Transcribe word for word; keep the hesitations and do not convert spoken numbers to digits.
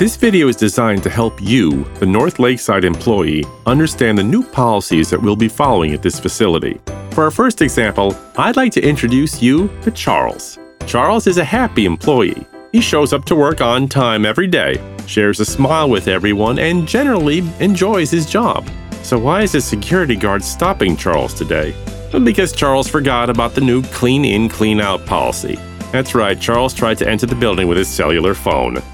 This video is designed to help you, the North Lakeside employee, understand the new policies that we'll be following at this facility. For our first example, I'd like to introduce you to Charles. Charles is a happy employee. He shows up to work on time every day, shares a smile with everyone, and generally enjoys his job. So why is the security guard stopping Charles today? Well, because Charles forgot about the new clean in, clean out policy. That's right, Charles tried to enter the building with his cellular phone.